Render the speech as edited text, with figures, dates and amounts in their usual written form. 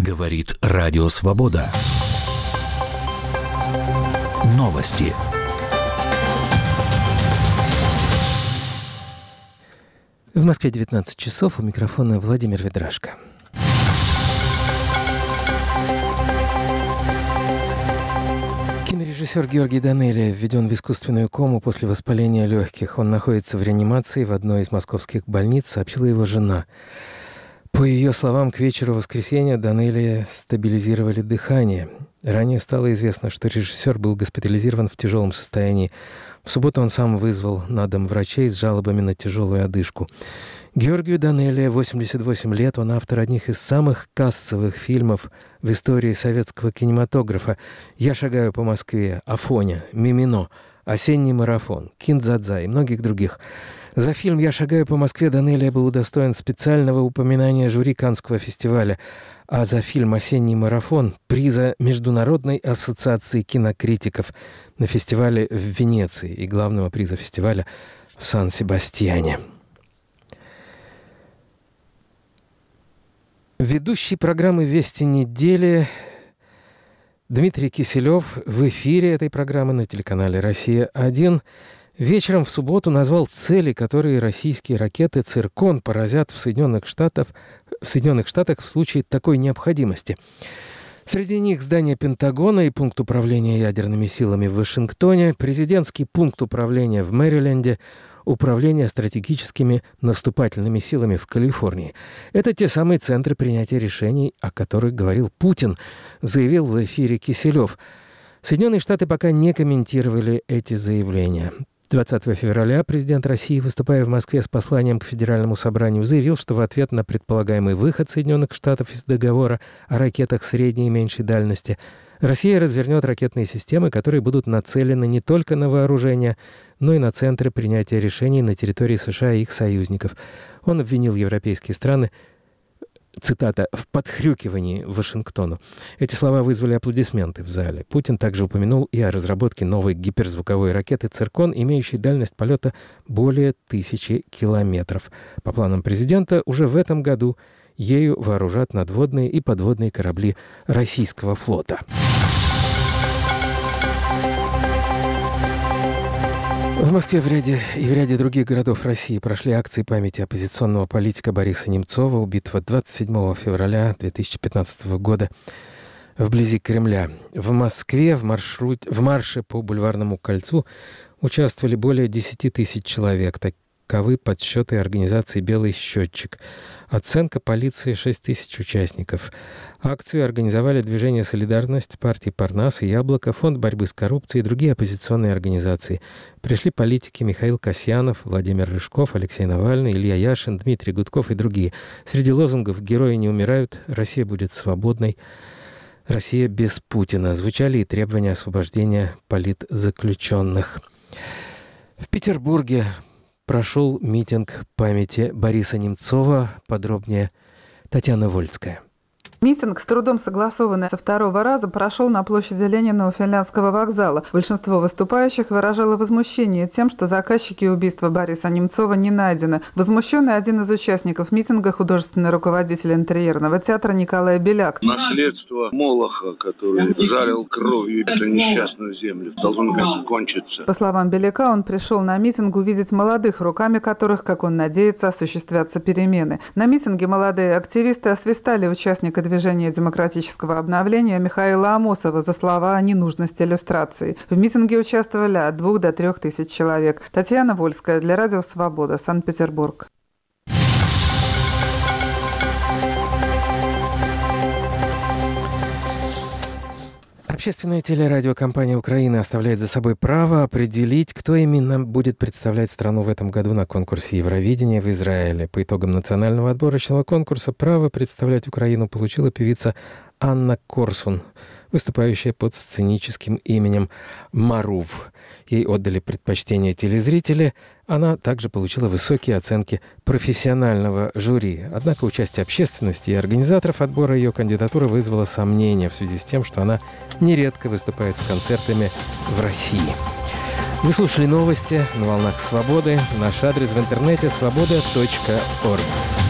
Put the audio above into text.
Говорит Радио Свобода. Новости. В Москве 19 часов. У микрофона Владимир Ведрашко. Кинорежиссер Георгий Данелия введен в искусственную кому после воспаления легких. Он находится в реанимации в одной из московских больниц, сообщила его жена. По ее словам, к вечеру воскресенья Данелия стабилизировали дыхание. Ранее стало известно, что режиссер был госпитализирован в тяжелом состоянии. В субботу он сам вызвал на дом врачей с жалобами на тяжелую одышку. Георгию Данелия 88 лет. Он автор одних из самых кассовых фильмов в истории советского кинематографа «Я шагаю по Москве», «Афоня», «Мимино», «Осенний марафон», «Кин-дза-дза» и многих других. За фильм «Я шагаю по Москве» Данелия был удостоен специального упоминания жюри Каннского фестиваля, а за фильм «Осенний марафон» — приза Международной ассоциации кинокритиков на фестивале в Венеции и главного приза фестиваля в Сан-Себастьяне. Ведущий программы «Вести недели» Дмитрий Киселев в эфире этой программы на телеканале «Россия-1» вечером в субботу назвал цели, которые российские ракеты «Циркон» поразят в Соединенных Штатах в случае такой необходимости. Среди них здание Пентагона и пункт управления ядерными силами в Вашингтоне, президентский пункт управления в Мэриленде, управление стратегическими наступательными силами в Калифорнии. Это те самые центры принятия решений, о которых говорил Путин, заявил в эфире Киселев. Соединенные Штаты пока не комментировали эти заявления. 20 февраля президент России, выступая в Москве с посланием к Федеральному собранию, заявил, что в ответ на предполагаемый выход Соединенных Штатов из договора о ракетах средней и меньшей дальности Россия развернет ракетные системы, которые будут нацелены не только на вооружение, но и на центры принятия решений на территории США и их союзников. Он обвинил европейские страны, цитата, «в подхрюкивании Вашингтону». Эти слова вызвали аплодисменты в зале. Путин также упомянул и о разработке новой гиперзвуковой ракеты «Циркон», имеющей дальность полета более 1000 километров. По планам президента, уже в этом году ею вооружат надводные и подводные корабли российского флота. В Москве и в ряде других городов России прошли акции памяти оппозиционного политика Бориса Немцова, убитого 27 февраля 2015 года вблизи Кремля. В Москве в марше по Бульварному кольцу участвовали более 10 тысяч человек. Таковы подсчеты организации «Белый счетчик». Оценка полиции — 6 тысяч участников. Акцию организовали движение «Солидарность», партии «Парнас» и «Яблоко», Фонд борьбы с коррупцией и другие оппозиционные организации. Пришли политики Михаил Касьянов, Владимир Рыжков, Алексей Навальный, Илья Яшин, Дмитрий Гудков и другие. Среди лозунгов «Герои не умирают», «Россия будет свободной», «Россия без Путина» звучали и требования освобождения политзаключенных. В Петербурге прошел митинг памяти Бориса Немцова. Подробнее Татьяна Вольская. Митинг, с трудом согласованный со второго раза, прошел на площади Ленина у Финляндского вокзала. Большинство выступающих выражало возмущение тем, что заказчики убийства Бориса Немцова не найдены. Возмущенный один из участников митинга, художественный руководитель интерьерного театра Николай Беляк. Наследство Молоха, который залил кровью эту несчастную землю, должно как-то кончиться. По словам Беляка, он пришел на митинг увидеть молодых, руками которых, как он надеется, осуществятся перемены. На митинге молодые активисты освистали участника движения демократического обновления Михаила Амосова за слова о ненужности иллюстрации. В митинге участвовали от 2 до 3 тысяч человек. Татьяна Вольская для Радио Свобода, Санкт-Петербург. Общественная телерадиокомпания Украины оставляет за собой право определить, кто именно будет представлять страну в этом году на конкурсе Евровидения в Израиле. По итогам национального отборочного конкурса право представлять Украину получила певица Анна Корсун, выступающая под сценическим именем Марув. Ей отдали предпочтение телезрители. Она также получила высокие оценки профессионального жюри. Однако участие общественности и организаторов отбора ее кандидатуры вызвало сомнения в связи с тем, что она нередко выступает с концертами в России. Вы слушали новости на волнах Свободы. Наш адрес в интернете — svoboda.org.